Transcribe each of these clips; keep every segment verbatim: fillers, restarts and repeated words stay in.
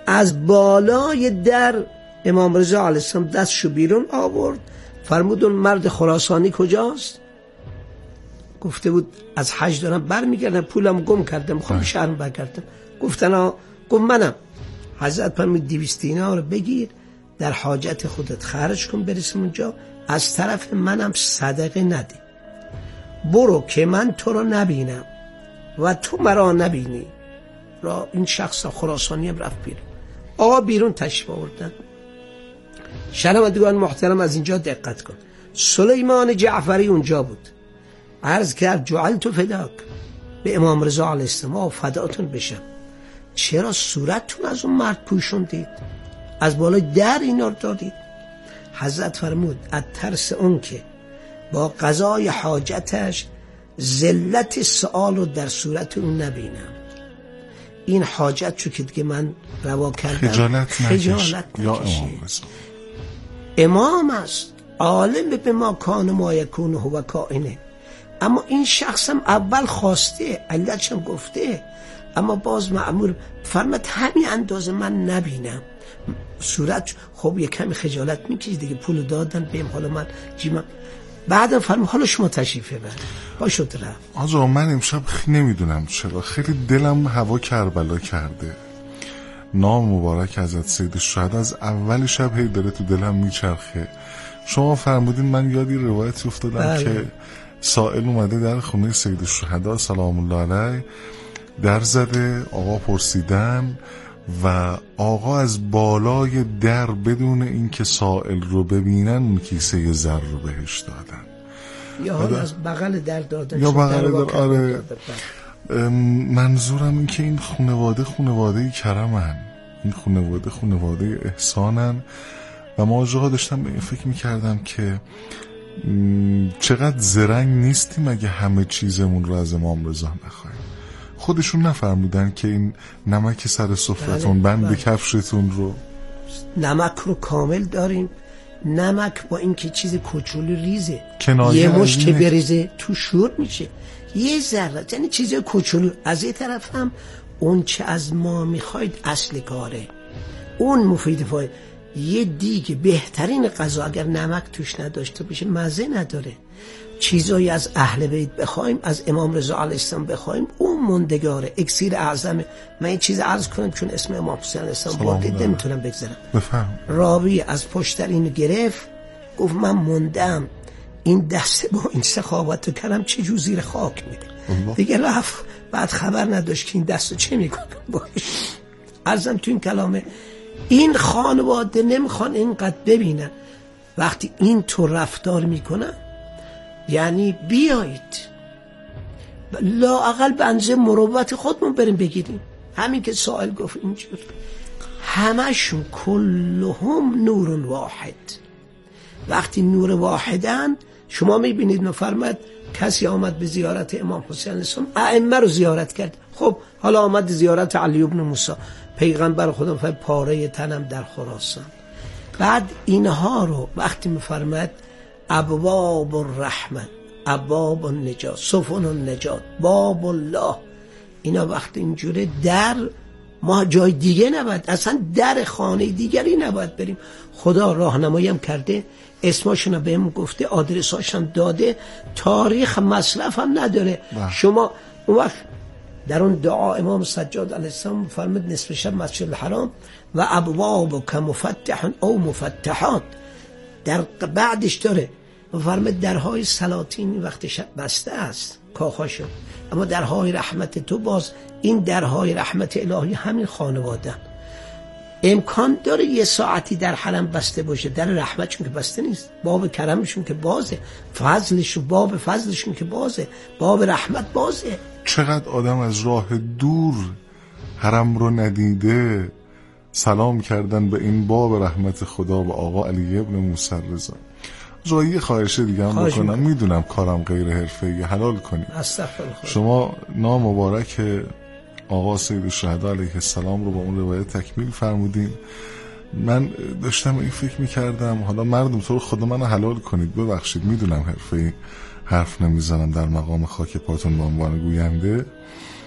از بالای در امام رضا علیه السلام دستشو بیرون آورد، فرمود اون مرد خراسانی کجاست؟ گفته بود از حج دارم برمیگردم، پولم گم کردم، میخوام شهرم برگردم. گفتن آه. گفت منم. حضرت فرمود دویست دینار رو بگیر، در حاجت خودت خرج کن، برسیم اونجا، از طرف منم صدقه نده، برو که من تو رو نبینم و تو مرا نبینی. را این شخص خراسانی هم رفت بیرون. آقا بیرون تشریف آوردن. شنوندگان محترم از اینجا دقت کن، سلیمان جعفری اونجا بود، عرض کرد جعلت فداک، به امام رضا علیه السلام فداتون بشم، چرا صورتتون از اون مرد پوشوندید، از بالای در اینا رو دادید؟ حضرت فرمود از ترس اون که با قضای حاجتش ذلت سؤال رو در صورت اون نبینم، این حاجت چو که دیگه من روا کردم، خجالت, خجالت یا امام رضا امام است، عالم به ما کان ما یکون هو کائنه. اما این شخص هم اول خواسته، علتش هم گفته، اما باز مأمور فرمت همین اندازه من نبینم صورت. خب یک کمی خجالت میکشی دیگه، پول دادن بهم، حالا من جیمم. بعدم فرمود حالا شما تشریف ببر، با شد رفت. آجا من امشب خیلی نمیدونم چرا خیلی دلم هوا کربلا کرده. نام مبارک حضرت سید الشهدا از اول شب هی داره تو دلم میچرخه. شما فرمودین، من یادی روایتی افتادم بله. که سائل اومده در خونه سید الشهدا سلام الله علیه، در زده، آقا پرسیدن و آقا از بالای در بدون اینکه سائل رو ببینن کیسه زر رو بهش دادن، یا حال از بغل در دادن، یا بغل در. آره منظورم این که این خانواده خانواده کرمن، این خانواده خانواده احسانن و ما جاها داشتم به این فکر میکردم که چقدر زرنگ نیستیم اگه همه چیزمون رو از امام رضا نخواهیم. خودشون نفرمودن که این نمک سر سفرتون، بند بله. کفشتون رو، نمک رو کامل داریم. نمک با این که چیز کوچولو ریزه، یه مشت که بریزه تو شور میشه، یه ذره، یعنی چیز کوچولو. از یه طرف هم اون چه از ما میخواید اصل کاره، اون مفید فاید. یه دیگه بهترین غذا اگر نمک توش نداشته باشه مزه نداره. چیزایی از اهل بیت بخوایم، از امام رضا علیه السلام بخوایم، اون موندگاره، اکسیر اعظمه. من این چیز عرض کنم چون اسم امام حسین علیه السلام بردید نمیتونم بگذارم. بفهم. راوی از پشت در اینو گرفت، گفت من موندم این دسته با این سخاوت کردم چه جو زیر خاک میره. دیگه رفت، بعد خبر نداشت که این دستو چه میکنم باش. عرضم تو این کلامه، این خانواده نمیخوان اینقدر ببینن وقتی این تو رفتار میکنن. یعنی بیایید لااقل به اندازه مروت خودمون بریم بگیریم. همین که سائل گفت اینجور همشون کلهم نور واحد. وقتی نور واحدن، شما میبینید مفرمد کسی آمد به زیارت امام حسین علیه السلام، ائمه رو زیارت کرد. خب حالا آمد زیارت علی ابن موسی، پیغمبر خدا فرمود پاره تنم در خراسان. بعد اینها رو وقتی میفرماد ابواب الرحمت، ابواب النجات، سفن النجات، باب الله، اینا وقتی اینجوره در ما جای دیگه نباید، اصلا در خانه دیگری نباید بریم. خدا راهنمایی هم کرده، اسماشون رو بهم گفته، آدرساشون داده، تاریخ مصرف هم نداره. بله. شما اون وقت در اون دعا امام سجاد علیه السلام فرمود نصف شب مسجد الحرام و ابواب که مفتح او مفتحات، در بعدش داره فرمود درهای سلاطین وقت شب بسته است کاخاشو، اما درهای رحمت تو باز. این درهای رحمت الهی همین خانوادن. امکان داره یه ساعتی در حرم بسته باشه، در رحمتشون که بسته نیست، باب کرمشون که بازه، فضلشون، باب فضلشون که بازه، باب رحمت بازه. چقدر آدم از راه دور حرم رو ندیده سلام کردن به این باب رحمت خدا و آقا علی ابن موسی رضا. جایی خواهشه دیگه هم بکنم، میدونم کارم غیر حرفه‌ای، حلال کنیم. شما نام مبارک آقا سید الشهدا علیه السلام رو با اون روایت تکمیل فرمودین. من داشتم این فکر میکردم حالا مردم تو رو خدا منو حلال کنید، ببخشید میدونم حرفه‌ای حرف نمیزنم در مقام خاک پاتون به عنوان گوینده،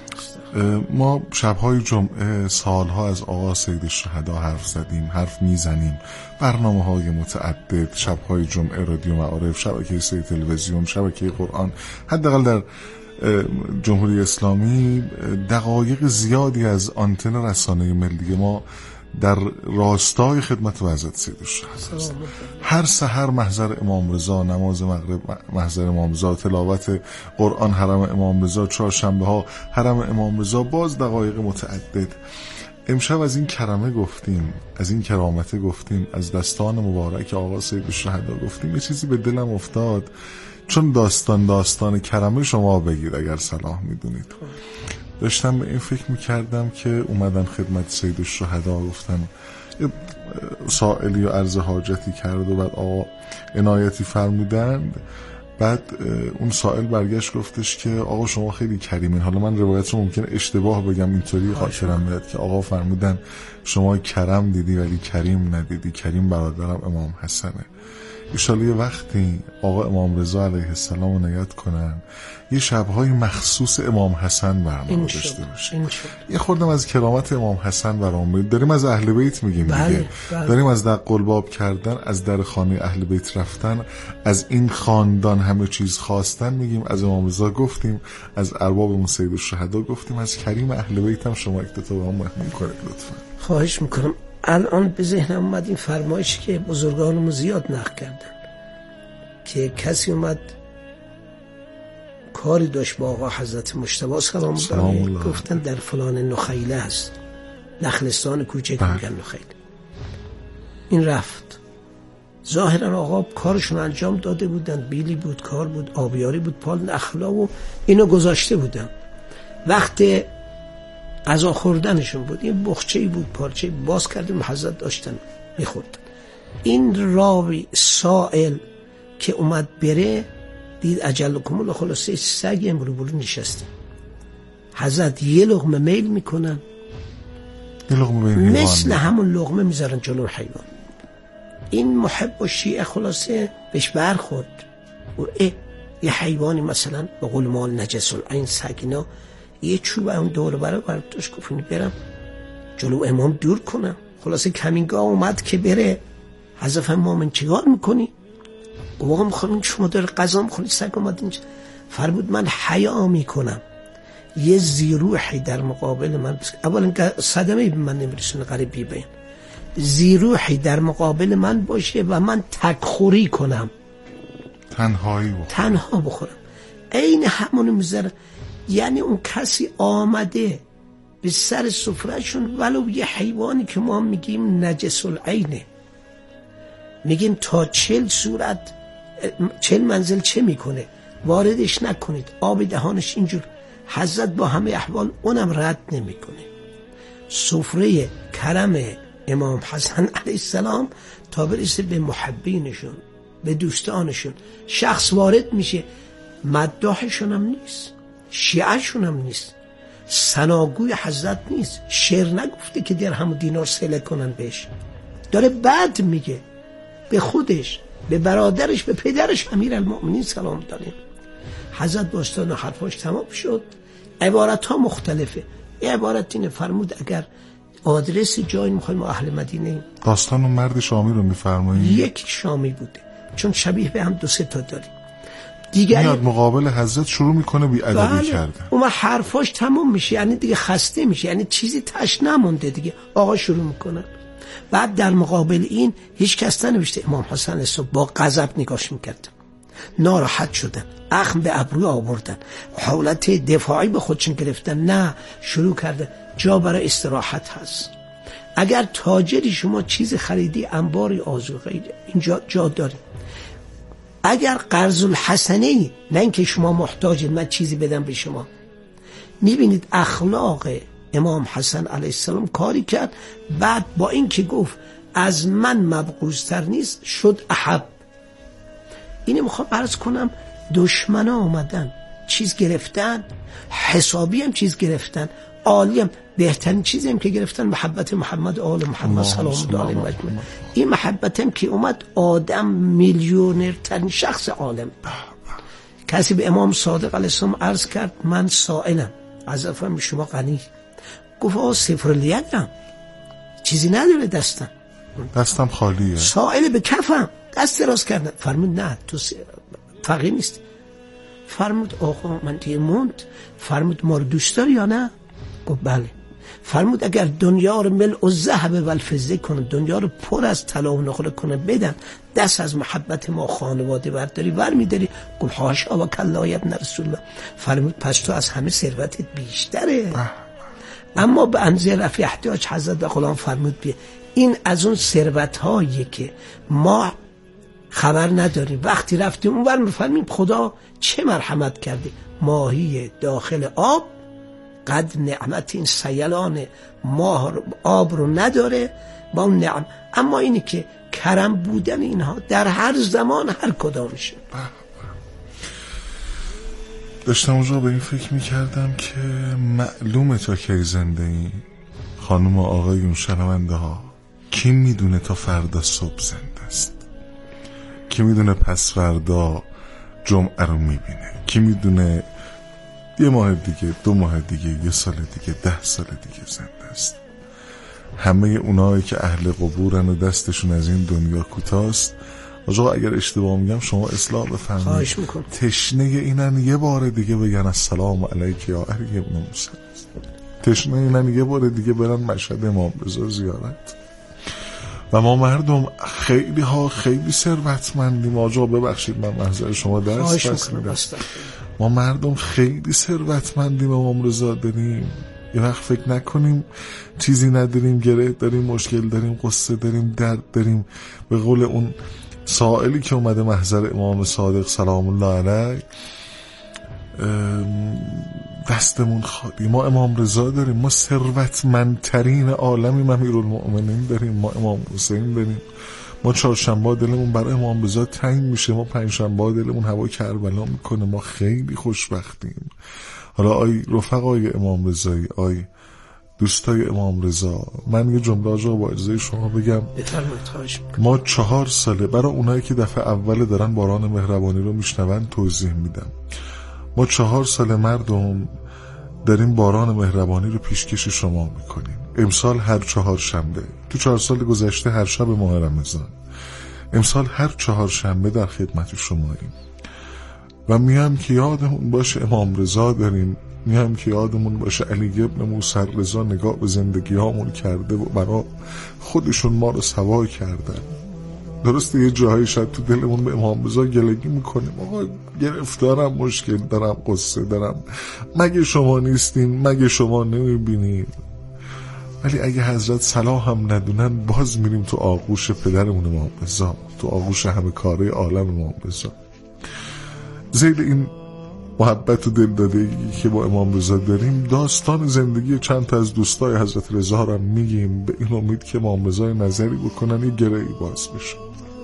ما شبهای جمعه سالها از آقا سید الشهدا حرف زدیم، حرف میزنیم، برنامه های متعدد، شبهای جمعه رادیو معارف، شبکه سه تلویزیون، شبکه قرآن، حداقل در جمهوری اسلامی دقایق زیادی از آنتن رسانه ملی ما در راستای خدمت و حضرت سید الشهدا است. هر سحر محضر امام رضا، نماز مغرب محضر امام رضا، تلاوت قرآن حرم امام رضا، چهارشنبه ها حرم امام رضا، باز دقایق متعدد. امشب از این کرمه گفتیم، از این کرامته گفتیم، از دستان مبارک آقا سید الشهدا گفتیم. یه چیزی به دلم افتاد، چون داستان داستان کرمه شما بگید اگر صلاح میدونید. داشتم به این فکر میکردم که اومدن خدمت سید الشهدا، گفتن سائلی و عرض حاجتی کرد و بعد آقا عنایتی فرمودند. بعد اون سائل برگشت گفتش که آقا شما خیلی کریمین. حالا من روایت رو ممکنه اشتباه بگم، اینطوری خاطرم میاد که آقا فرمودن شما کرم دیدی ولی کریم ندیدی، کریم برادرم امام حسنه. ایشالا یه وقتی آقا امام رضا علیه السلام رو نیاد کنن، یه شبهای مخصوص امام حسن برنامه داشته باشه. یه خوردم از کرامت امام حسن برام. داریم از اهل بیت میگیم دیگه. بله، بله. داریم از در قلباب کردن، از در خانه اهل بیت رفتن، از این خاندان همه چیز خواستن میگیم. از امام رضا گفتیم، از ارباب سید الشهدا گفتیم، از کریم اهل بیت هم شما یک دو تا به هم مهمون کنید لطفا. خواهش میکنم. الان به ذهنم اومد این فرمایش که بزرگانمون زیاد نقل کردن که کسی اومد کاری داشت با آقا حضرت مجتبی سلام الله، گفتن در فلان نخیله هست، نخلستان کوچک میگن نخیله. این رفت، ظاهرا آقا کارشون انجام داده بودن، بیلی بود، کار بود، آبیاری بود، پال نخلا و اینو گذاشته بودن. وقت غذا خوردنشون بود، این بخچه‌ای بود، پارچه باز کردیم، حضرت داشتن میخوردن. این راوی سائل که اومد بره دید اجل کمول، خلاصه سگ امرو برو نشسته. حضرت یه لقمه میل میکنن، یه لقمه میل مثل همون لقمه میذارن جلو حیوان. این محب و شیعه خلاصه بهش برخورد و اه یه حیوانی مثلا به قول مال نجس العین سگینا، یه چوب اون دور برای برداشت گفت اینو برم جلو امام دور کنم. خلاصه کمینگاه اومد که بره. حضرت امام چیکار میکنی؟ آقا میخوام شما داره غذا میخوری، سگ اومد اینجا. فرمود من حیا میکنم یه زیروحی در مقابل من، اولا صدمه به من نمیرسونه غریبی بین، زیروحی در مقابل من باشه و من تکخوری کنم، تنهایی بخورم تنها بخورم. این همونو میذاره. یعنی اون کسی آمده به سر سفرهشون، ولو یه حیوانی که ما میگیم نجس العینه، میگیم تا چل صورت چل منزل چه میکنه واردش نکنید، آب دهانش اینجور. حضرت با همه احوال اونم رد نمیکنه. سفره کرم امام حسن علیه السلام تا برسه به محبینشون، به دوستانشون، شخص وارد میشه، مداحشون هم نیست، شیعهشون هم نیست، ثناگوی حضرت نیست، شعر نگفته که درهم و دینار سله کنن بهش، داره بد میگه به خودش، به برادرش، به پدرش امیرالمؤمنین سلام داریم. حضرت باستان و حرفاش تمام شد. عبارت ها مختلفه. یه عبارت اینه، فرمود اگر آدرس جایی میخوایم ما اهل مدینه ایم. داستان اون مرد شامی رو میفرمایید؟ یک شامی بوده، چون شبیه به هم دو سه تا داریم. دیگری میاد مقابل حضرت شروع میکنه بی ادبی بله. کردن. اون حرفاش تمام میشه، یعنی دیگه خسته میشه، یعنی چیزی تش نمونده دیگه. آقا شروع میکنه. بعد در مقابل این هیچ کس ننوشته امام حسن الصبح با غضب نگاش میکردن، ناراحت شدن، اخم به ابرو آوردن، حالت دفاعی به خودشون گرفتن. نه، شروع کرده جا برای استراحت هست. اگر تاجری شما چیز خریدی، انباری آذو غیره، اینجا جا داری. اگر قرض الحسنه، نه اینکه شما محتاجید من چیزی بدم به شما. میبینید اخلاق امام حسن علیه السلام کاری کرد. بعد با این که گفت از من مبغوض‌تر نیست، شد احب. اینو میخوام عرض کنم، دشمنا اومدن چیز گرفتن، حسابی هم چیز گرفتن، عالی هم. بهترین چیزی هم که گرفتن محبت محمد آل محمد سلام الله علیه مجموع. این محبت هم که اومد، آدم میلیونرترین شخص عالم. کسی به امام صادق علیه السلام عرض کرد من سائلم، از افهم شما غنی. گفت آه صفر لیدم، چیزی نداره دستم، دستم خالیه، سائل به کفم، دست دراز کردم. فرمود نه تو فقیر نیست. فرمود آقا من دیگه موند. فرمود ما رو دوست داری یا نه؟ گفت بله. فرمود اگر دنیا رو ملء الذهب و الفضه کنه، دنیا رو پر از طلا و نقره کنه بدن، دست از محبت ما خانواده برداری ور میداری؟ گفت حاشا و کلا یا ابن رسول الله. فرمود پس تو از همه ثروتت بیشتره، اما به اندازه رفع احتیاج. حضرت غلام فرمود بیا این از اون ثروت هایی که ما خبر نداریم، وقتی رفتیم اون ور میفهمیم خدا چه مرحمت کرده. ماهی داخل آب قد نعمت این سیلان ماه آب رو نداره با اون نعم. اما اینی که کرم بودن اینها در هر زمان هر کدامشه. داشتم اونجا به این فکر میکردم که معلومه تا کی زنده این خانم و آقایون شنونده ها، کی میدونه تا فردا صبح زنده است، کی میدونه پس فردا جمعه رو میبینه، کی میدونه یه ماه دیگه، دو ماه دیگه، یه سال دیگه، ده سال دیگه زنده است. همه اونایی که اهل قبورن و دستشون از این دنیا کوتاست. آقا اگر اشتباه میگم شما اصلاح بفرمایید. خواهش میکنم. تشنه اینن یه بار دیگه بگن السلام علیک یا علی ابن موسی. تشنه اینن یه بار دیگه برن مشهد امام رضا زیارت. و ما مردم خیلی ها خیلی ثروتمندیم. آقا ببخشید من محضر شما درس پس میدم. ما مردم خیلی ثروتمندیم، امام رضا داریم. یه وقت فکر نکنیم چیزی نداریم، گره داریم، مشکل داریم، قصه داریم، درد داریم. به قول اون سائلی که اومده محضر امام صادق سلام الله علیه، دستمون خالی. ما امام رضا داریم، ما ثروتمندترین عالمیم، امیرالمؤمنین داریم، ما امام حسین داریم. ما چهارشنبه دلمون برای امام رضا تنگ میشه، ما پنجشنبه دلمون هوا کربلا میکنه. ما خیلی خوشبختیم. حالا آی رفقای امام رضایی، آی دوستای امام رضا، من یه جمله آجا با اجازه شما بگم. ما چهار ساله، برای اونایی که دفعه اول دارن باران مهربانی رو میشنون توضیح میدم. ما چهار سال مردم داریم باران مهربانی رو پیشکش شما میکنیم. امسال هر چهار شنبه، تو چهار سال گذشته هر شب ماه رمضان، امسال هر چهار شنبه در خدمت شماییم. و میام که یادمون باشه امام رضا داریم، میام که یادمون باشه علی ابن موسی رضا نگاه به زندگی هامون کرده و برا خودشون ما رو سوا کردن. درسته یه جاهایی شاید تو دلمون به امام رضا گلگی میکنیم، آقا گرفتارم، مشکل دارم، قصه دارم، مگه شما نیستین، مگه شما نمیبینین؟ ولی اگه حضرت صلاح هم ندونن باز میریم تو آغوش پدرمون امام رضا، تو آغوش همه کاره عالم امام رضا. زیر این محبت و دلدادگی که با امام رضا داریم، داستان زندگی چند تا از دوستای حضرت رضا رو میگیم به این امید که امام رضا نظری بکنن، یه گره‌ای باز بشه.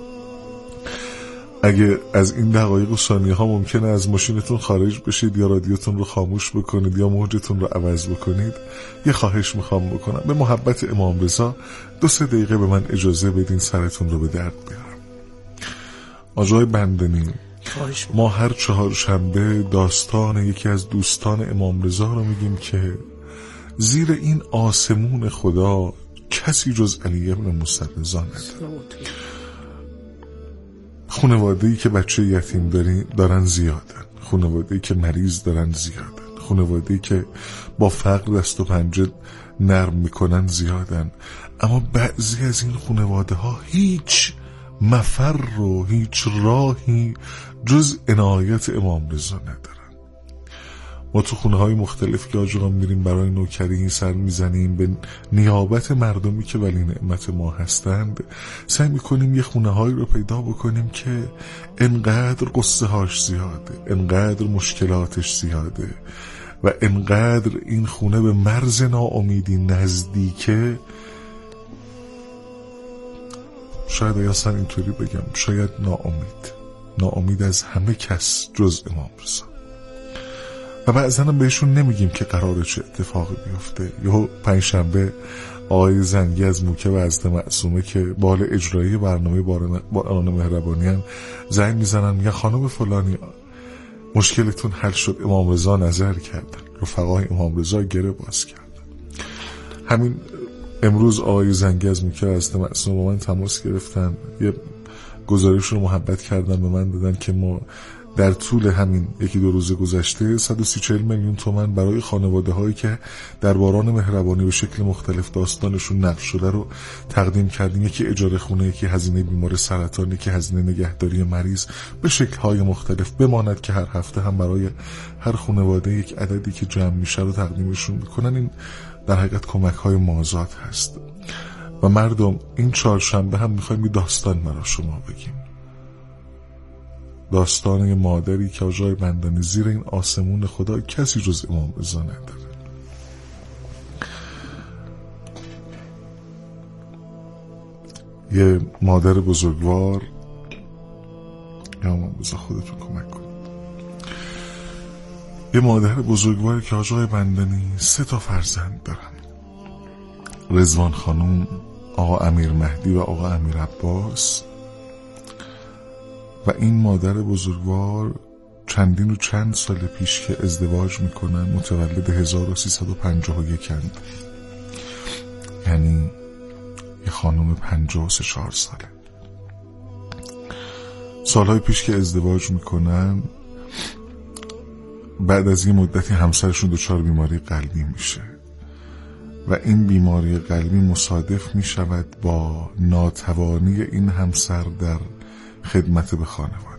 اگه از این دقایق و ثانیه ها ممکنه از ماشینتون خارج بشید یا رادیوتون رو خاموش بکنید یا موجتون رو عوض بکنید، یه خواهش میخوام بکنم. به محبت امام رضا دو سه دقیقه به من اجازه بدین سرتون رو به درد بیارم. آجای بندنیم، ما هر چهار شنبه داستان یکی از دوستان امام رضا رو میگیم که زیر این آسمون خدا کسی جز علی ابن موسی رضا نداره. خانواده‌ای که بچه یتیم دارن زیادن، خانواده‌ای که مریض دارن زیادن، خانواده‌ای که با فقر دست و پنجه نرم میکنن زیادن. اما بعضی از این خانواده ها هیچ مفر رو، هیچ راهی جز عنایت امام رضا ندارن. ما تو خونه های مختلف که آجرام میریم برای نوکری سر میزنیم، به نیابت مردمی که ولی نعمت ما هستند سعی میکنیم یه خونه هایی رو پیدا بکنیم که انقدر قصه هاش زیاده، انقدر مشکلاتش زیاده و انقدر این خونه به مرز ناامیدی نزدیکه. شاید اصلا اینطوری بگم، شاید ناامید ناامید از همه کس جز امام رضا. و بعضا بهشون نمیگیم که قراره چه اتفاقی بیفته. یهو پنجشنبه آقای زنگی از موکب حضرت معصومه که بال اجرایی برنامه باران مهربانیان زنگ میزنن، میگن خانم فلانی مشکلتون حل شد، امام رضا نظر کردن. رفقای امام رضا گره باز کرد. همین امروز آقای زنگی از موکر حضرت معصوم با من تماس گرفتن، یه گزارش رو محبت کردن به من دادن که ما در طول همین یکی دو روز گذشته صد و سی چهل میلیون تومان برای خانواده هایی که در باران مهربانی به شکل مختلف داستانشون نقش شده رو تقدیم کردیم. یکی اجاره خونه، یکی هزینه بیمار سرطان، یکی هزینه نگهداری مریض به شکل های مختلف. بماند که هر هفته هم برای هر خانواده یک عددی که جمع میشه رو تقدیمشون میکنن. این در حقیقت کمک های مازاد هست و مردم این چهارشنبه هم میخوایم یه داستان برای شما بگیم. داستان یه مادری که آجای بندانی زیر این آسمون خدا کسی جز امام رضا نداره. یه مادر بزرگوار، یا امام رضا خودتون کمک کنید، یه مادر بزرگواری که آجای بندانی سه تا فرزند دارن، رضوان خانوم، آقا امیر مهدی و آقا امیر عباس. و این مادر بزرگوار چندین و چند سال پیش که ازدواج میکنن متولد هزار و سیصد و پنجاه و یک هند. یعنی یه خانم پنجاه و سه چهار ساله. سالهای پیش که ازدواج میکنن بعد از یه مدتی همسرشون دچار بیماری قلبی میشه و این بیماری قلبی مصادف میشود با ناتوانی این همسر در خدمت به خانواده.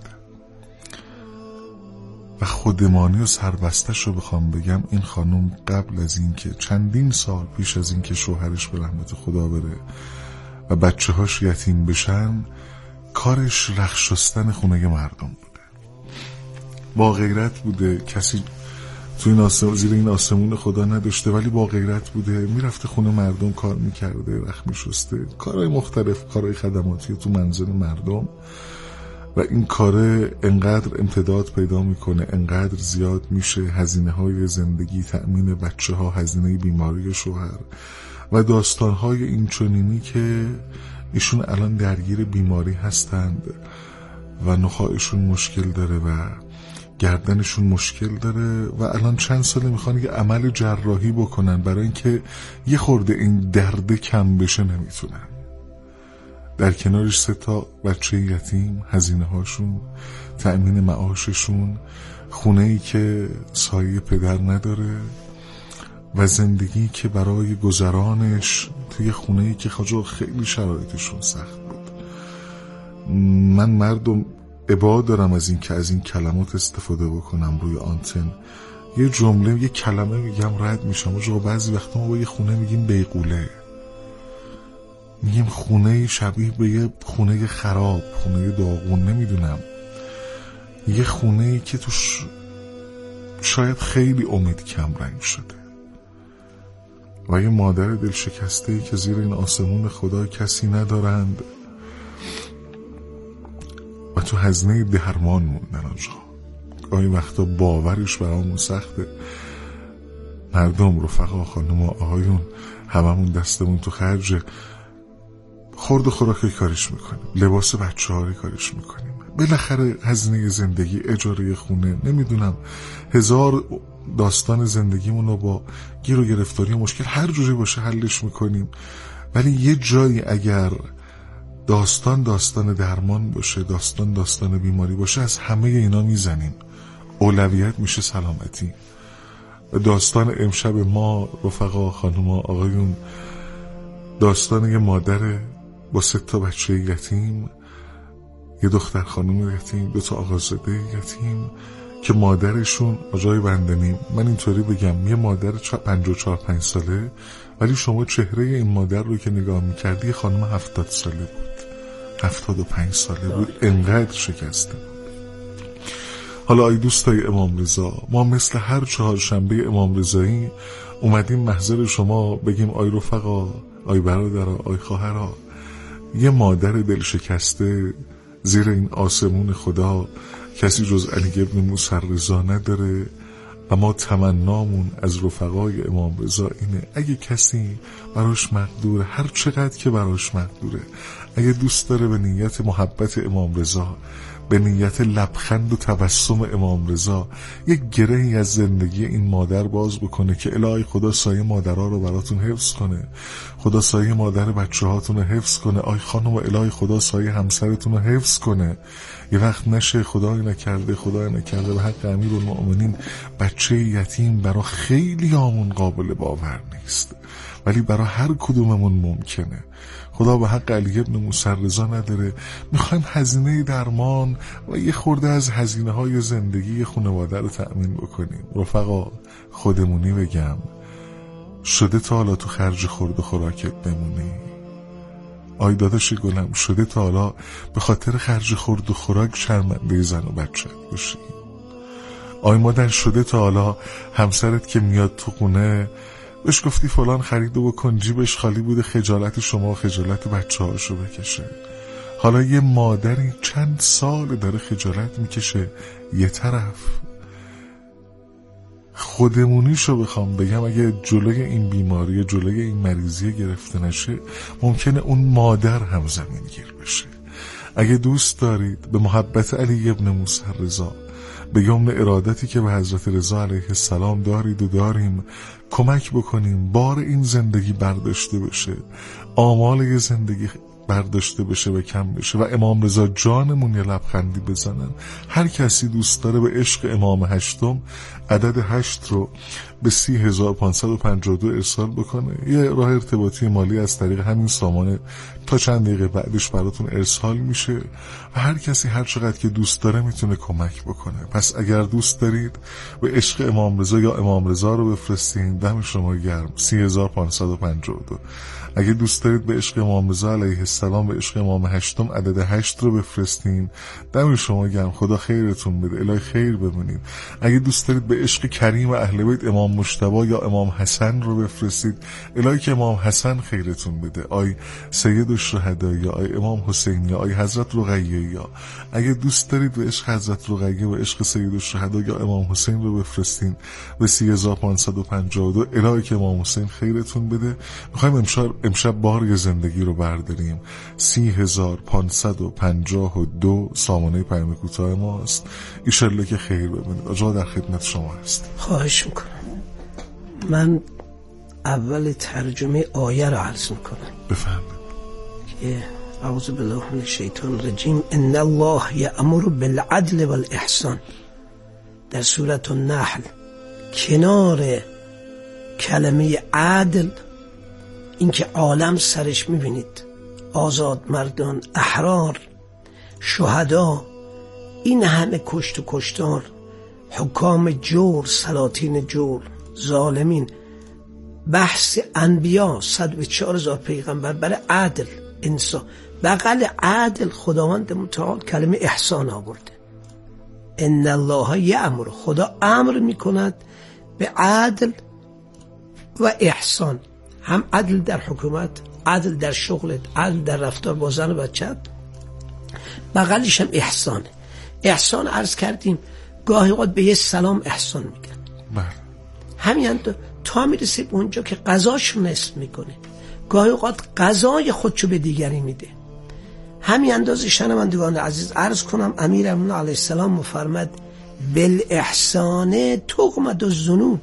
و خودمانی و سربستش رو بخوام بگم، این خانم قبل از این که چندین سال پیش از این که شوهرش به رحمت خدا بره و بچه هاش یتیم بشن، کارش رخت شستن خونه مردم بوده. با غیرت بوده، کسی تو این آسمون زیر این آسمون خدا نداشته، ولی با غیرت بوده، میرفته خونه مردم کار میکرده، رخت میشسته، کارهای مختلف، کارهای خدماتی تو منزل مردم. و این کاره انقدر امتداد پیدا میکنه، انقدر زیاد میشه، هزینه های زندگی، تأمین بچه ها، هزینه بیماری شوهر و داستان های این چنینی که ایشون الان درگیر بیماری هستند و نخاعشون مشکل داره و گردنشون مشکل داره و الان چند ساله میخوان یه عمل جراحی بکنن برای اینکه یه خورده این درد کم بشه، نمیتونن. در کنارش سه تا بچه یتیم، هزینه هاشون، تأمین معاششون، خونه ای که سایه پدر نداره و زندگی که برای گذرانش توی خونه ای که خجا خیلی شرایطشون سخت بود. من مردم ابا دارم از این که از این کلمات استفاده بکنم روی آنتن. یه جمله، یه کلمه میگم رد میشم. آجا بعضی وقتا ما با یه خونه میگیم بیغوله، میگیم خونه شبیه به یه خونه خراب، خونه داغون، نمیدونم، یه خونه ای که توش شاید خیلی امید کم رنگ شده و یه مادر دل شکسته ای که زیر این آسمون خدا کسی ندارند و تو هزینه درمان موندن. آجا گاهی وقتا باورش برامون سخته. مردم، رفقا، خانم و آقایون، هممون دستمون تو خرج خورد و خوراکی کارش میکنیم، لباس بچه هاری کارش میکنیم، بالاخره هزینه زندگی، اجاره خونه، نمیدونم، هزار داستان زندگیمون رو با گیر و گرفتاری و مشکل هر جوری باشه حلش میکنیم. ولی یه جایی اگر داستان داستان درمان باشه، داستان داستان بیماری باشه، از همه اینا میزنیم. اولویت میشه سلامتی. داستان امشب ما، رفقا، خانم و آقایون، داستان یه مادر با سه تا بچه یتیم، یه دختر خانم یتیم، دو تا آقازاده یتیم که مادرشون آجای بندنی، من اینطوری بگم، یه مادر پنجاه و چهار پنج ساله، ولی شما چهره این مادر رو که نگاه میکردی خانم هفتاد ساله بود، هفتاد و پنج ساله بود، انقدر شکسته بود. حالا ای دوستای امام رضا، ما مثل هر چهارشنبه امام رضایی اومدیم محضر شما بگیم آی رفقا، آی برادرها، آی خواهرها، یه مادر دل شکسته زیر این آسمون خدا کسی جز علی ابن موسی رضا نداره. اما تمنامون از رفقای امام رضا اینه اگه کسی براش مقدوره، هر چقدر که براش مقدوره، اگه دوست داره به نیت محبت امام رضا به نیت لبخند و تبسم امام رضا یک گرهی از زندگی این مادر باز بکنه که الهی خدا سایه مادرها رو براتون حفظ کنه، خدا سایه مادر بچه هاتون رو حفظ کنه، آی خانم الهی خدا سایه همسرتون رو حفظ کنه. یه وقت نشه خدای نکرده خدای نکرده به حق امیرالمؤمنین بچه یتیم برای خیلی همون قابل باور نیست، ولی برای هر کدوممون ممکنه. خدا به حق علی ابن موسی رضا نداره. میخوایم هزینه درمان و یه خورده از هزینه های زندگی خانواده رو تأمین بکنیم. رفقا خودمونی بگم، شده تا حالا تو خرج خورد و خوراکت بمونی؟ آی داداش گلم، شده تا حالا به خاطر خرج خورد و خوراک شرمنده زن و بچه باشی؟ آی مادر، شده تا حالا همسرت که میاد تو خونه بهش گفتی فلان خریدو بکن، جیبش خالی بوده، خجالت شما و خجالت بچه هاشو بکشه؟ حالا یه مادری چند سال داره خجالت میکشه یه طرف. خودمونیشو بخوام بگم، اگه جلوی این بیماری جلوی این مریضی گرفته نشه ممکنه اون مادر هم زمین گیر بشه. اگه دوست دارید به محبت علی ابن موسی رضا، به یمن ارادتی که به حضرت رضا علیه السلام دارید و داریم کمک بکنیم، بار این زندگی برداشته بشه، آمال یه زندگی برداشته بشه و کم بشه و امام رضا جانمون یه لبخندی بزنن. هر کسی دوست داره به عشق امام هشتم عدد هشت رو به سی هزار پانصد و پنجاه و دو ارسال بکنه. یه راه ارتباطی مالی از طریق همین سامانه تا چند دقیقه بعدش براتون ارسال میشه و هر کسی هر چقدر که دوست داره میتونه کمک بکنه. پس اگر دوست دارید به عشق امام رضا یا امام رضا رو بفرستین، دم شما گرم، سی هزار پانصد و پنجاه و دو. اگه دوست دارید به عشق امام رضا علیه السلام به عشق امام هشتم عدد هشت رو بفرستین، دم شما گرم، خدا خیرتون بده، الهی خیر ببینید. اگه دوست دارید به عشق کریم اهل بیت امام مجتبی یا امام حسن رو بفرستید، الهی که امام حسن خیرتون بده، آی سید الشهدا یا آی امام حسین یا آی حضرت رقیه. یا اگه دوست دارید به عشق حضرت رقیه و عشق سید الشهدا یا امام حسین رو بفرستین به سی هزار پانصد و پنجاه و دو، الهی که امام حسین خیرتون بده. میخوایم امشب امشب بار زندگی رو برداریم. سی هزار پانصد و پنجاه و دو سامانه پیام کوتاه ماست. ایشالله که خیر ببینید. آجا در خدمت شما هست. خواهش میکنم. من اول ترجمه آیه رو عرض میکنم. بفرمایید. که اعوذ بالله من الشیطان الرجیم، ان الله یأمر بالعدل والاحسان. در سورة النحل کنار کلمه عدل، این که عالم سرش میبینید، آزاد مردان، احرار، شهدا، این همه کشت و کشتار، حکام جور، سلاطین جور، ظالمین، بحث انبیا، صد و چهار هزار پیغمبر برای عدل انسان. بغل عدل خداوند متعال کلمه احسان آورده. ان الله یأمر، خدا امر میکند به عدل و احسان. هم عدل در حکومت، عدل در شغلت، عدل در رفتار با زن و بچت، بغلش هم احسانه. احسان عرض کردیم گاهی اوقات به یه سلام احسان میگن، بله، همین تا میرسه به اونجا که غذاشو نصف میکنه، گاهی اوقات غذای خودشو به دیگری میده. همین اندازه شنوندگان عزیز عرض کنم امیرالمومنین علیه السلام مفرمد بالاحسان تغمد الذنوب،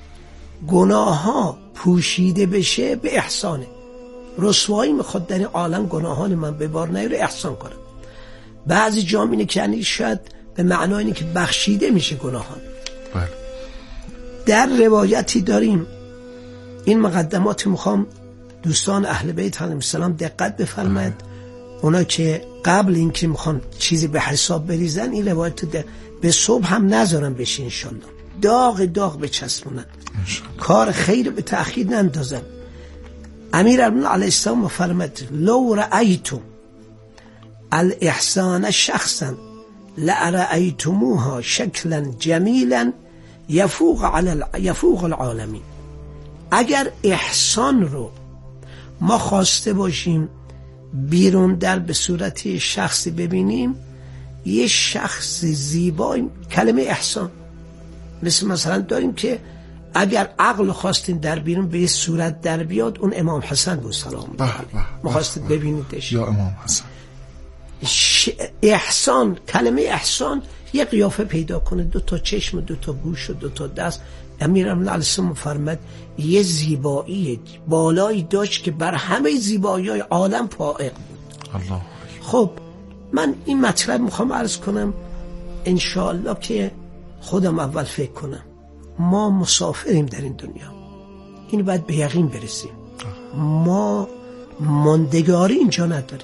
گناه ها پوشیده بشه به احسانه. رسوایی میخواد در این عالم گناهان من به بار نیاره، احسان کنم. بعضی جا اینه که یعنی شاید به معنای اینه که بخشیده میشه گناهان. بله. در روایتی داریم، این مقدمات میخوام دوستان اهل بیت علیهم السلام دقت بفرمایید، اونا که قبل اینکه میخوان چیزی به حساب بریزن این روایت ده به صبح هم نذارن بشه، انشالله داغ داغ بچسبونن، کار خیر به تأخیر نندازن. امیرالمومنین علیه السلام فرمود لو رأیتم الاحسان شخصا لأرأیتموها شکلا جمیلا یفوق علی یفوق العالمین. اگر احسان رو ما خواسته باشیم بیرون در به صورت شخصی ببینیم، یه شخص زیبایی، کلمه احسان مثل مثلا داریم که اگر عقل خواستین در بیرون به یه صورت در بیاد، اون امام حسن بود سلام الله علیه، ما خواستید ببینیدش، یا امام حسن. احسان، کلمه احسان یه قیافه پیدا کنه، دو تا چشم و دو تا گوش و دو تا دست. امیرالمومنین علیه السلام فرمود یه زیبایی بالایی داشت که بر همه زیبایی‌های عالم فائق بود. الله. خب من این مطلب میخوام عرض کنم انشاءالله که خودم اول فکر کنم. ما مسافریم در این دنیا، این باید به یقین برسیم. ما ماندگاری اینجا نداریم.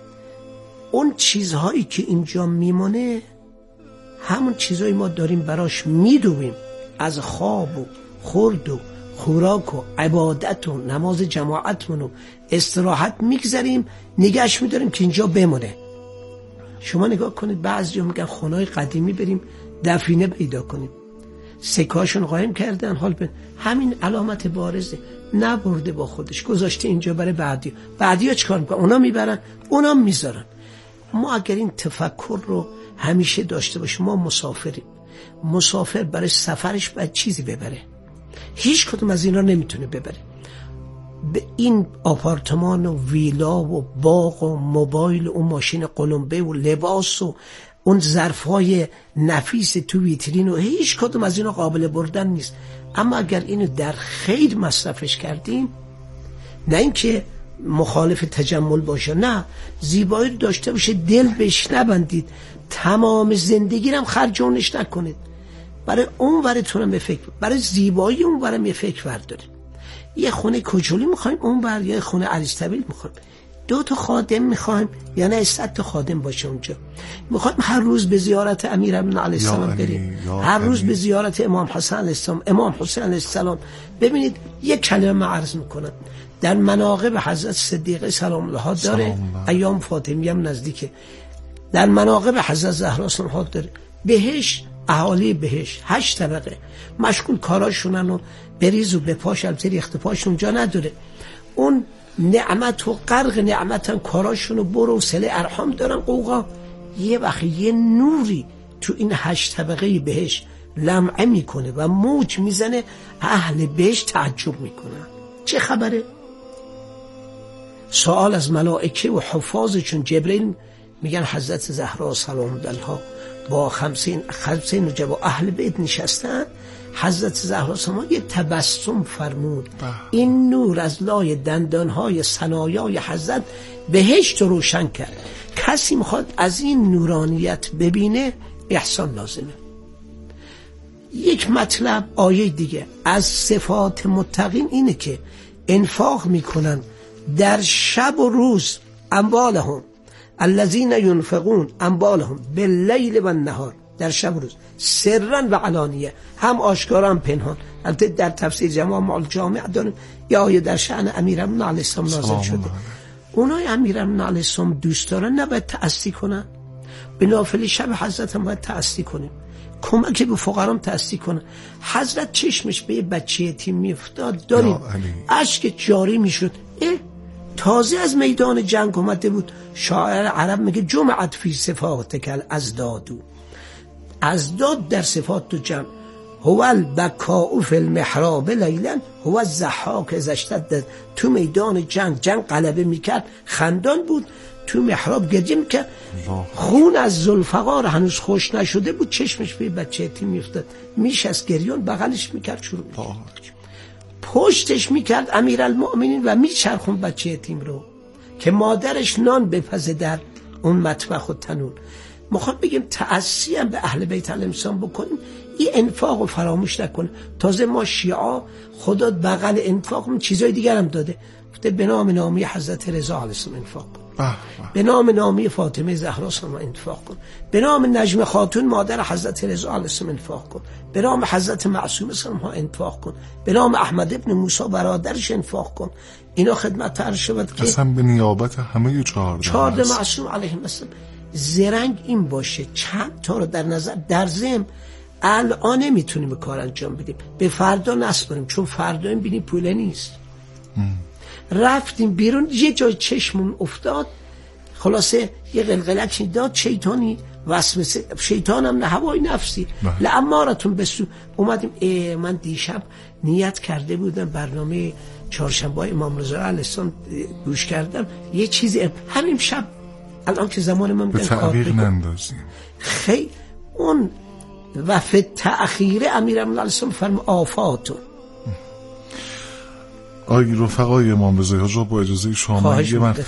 اون چیزهایی که اینجا میمونه همون چیزهایی ما داریم براش میدویم، از خواب و خورد و خوراک و عبادت و نماز جماعتمون و استراحت میگذاریم، نگهش میداریم که اینجا بمونه. شما نگاه کنید بعضیا میگن خونه‌های قدیمی بریم دفینه پیدا کنیم، سکه‌هاشون قایم کردن، حال به همین علامت بارزه، نبرده با خودش، گذاشته اینجا برای بعدی. بعدیا چیکار میکنن؟ اونا میبرن، اونا میذارن. ما اگر این تفکر رو همیشه داشته باشیم، ما مسافریم. مسافر برای سفرش باید چیزی ببره، هیچ کدوم از اینا نمیتونه ببره. به این آپارتمان و ویلا و باغ و موبایل و ماشین قلمبه و لباس و اون ظرفای نفیس تو ویترین و هیچ کدوم از اینا قابل بردن نیست. اما اگر اینو در خیر مصرفش کردیم، نه اینکه مخالف تجمل باشه، نه، زیبایی رو داشته باشه، دل بهش نبندید، تمام زندگی رو هم خرجونش نکنید. برای اون ورتونم به فکر، برای زیبایی اون ورم یه فکر بردارید. یه خونه کوچولی میخوایم اون بر، یه خونه عریض‌طویل میخوایم، دو تا خادم میخوایم یا نه صد تا خادم باشه اونجا. میخوایم هر روز به زیارت امیرالمومنین علیه السلام بریم، هر روز علی. به زیارت امام حسن علیه السلام، امام حسین علیه السلام. ببینید یک کلمه عرض میکنم، در مناقب حضرت صدیقه سلام الله داره، ایام فاطمی هم نزدیکه، در مناقب حضرت زهرا سلام الله داره. بهشت، اهالی بهشت هشت طبقه مشغول کاراشونن و بریز و بپاش، البته ریخت پاش اونجا نداره. اون نعمت و غرق نعمتن، کاراشونو برو سله ارحام دارن قوقا. یه وقت یه نوری تو این هشت طبقه بهشت لمعه میکنه و موج میزنه، اهل بهشت تعجب میکنن چه خبره؟ سوال از ملائکه و حفاظشون جبرئیل میگن حضرت زهرا سلام الله با خمسین خمسین نجبا اهل بیت نشستن. حضرت زهرا سلام یه تبسم فرمود، این نور از لای دندانهای ثنایای حضرت بهشت روشن کرد. کسی میخواد از این نورانیت ببینه، احسان لازمه. یک مطلب آیه دیگه از صفات متقین اینه که انفاق میکنن در شب و روز، اموالهم الذين ينفقون اموالهم بالليل والنهار، در شب و روز، سرا و علانیه، هم آشکارا هم پنهان. البته در تفسیر جوامع الجامع داریم یه آیه در شأن امیرالمومنین علیه السلام نازل شده. اونای امیرالمومنین علیه السلام دوست دارن، نباید تعصی کنن. به نافله شب حضرت هم باید تعصی کنیم، کمک به فقرام تعصی کنن. حضرت چشمش به یه بچه یتیم میافتاد، داریم اشک جاری میشد. تازه از میدان جنگ اومده بود. شاعر عرب میگه جمعت فی صفاتک الازدادو، ازداد در صفات تو جمع. هو البکاء فی المحراب لیلا هو الضحاک اذا اشتد. تو میدان جنگ جنگ غلبه میکرد، خندان بود، تو محراب گریه میکرد. خون از ذوالفقار هنوز خوش نشده بود، چشمش به بچه یتیم میافتاد، میشست گریان، بغلش میکرد، شروع میکرد، پشتش میکرد امیرالمؤمنین و میچرخون بچه یتیم رو که مادرش نان بپزه در اون مطبخ و تنور. میخوام بگیم تعصی هم به اهل بیت علیهم السلام بکنیم، این انفاق رو فراموش نکنه. تازه ما شیعا خدا بغل انفاق من چیزای دیگر هم داده، به نام نامی حضرت رضا علیه السلام انفاق کن، به نام نامی فاطمه زهرا سلام انفاق کن، به نام نجم خاتون مادر حضرت رضا علیه السلام انفاق کن، به نام حضرت معصومه سلام ها انفاق کن، به نام احمد ابن موسی برادرش انفاق کن. اینا خدمت عرض شود که اصلا به نیابت همه چهارده چهارده معصوم علیهم السلام. زرنگ این باشه چند تا رو در نظر در ذهن الان نمیتونیم کار انجام بدیم، به فردا نسپاریم، چون فردا این بینیم پوله نیست. ام. رفتیم بیرون، یه جای چشمون افتاد، خلاصه یه قلقلکی داد، شیطانی وسوسه، شیطان هم نه هوای نفسی لامارتون بسو. اومدیم ای من دیشب نیت کرده بودم برنامه چهارشنبه امام رضا علیه السلام گوش کردم، یه چیزی همین شب الان که زمان ما به میگن کار تعویق بکن. نندازیم. خیلی اون وفه تأخیر امیرالمومنین علیه السلام فرم آفاتون. آقای رفقای امام رضا حاج با اجازه شما خواهش یه می‌کنم.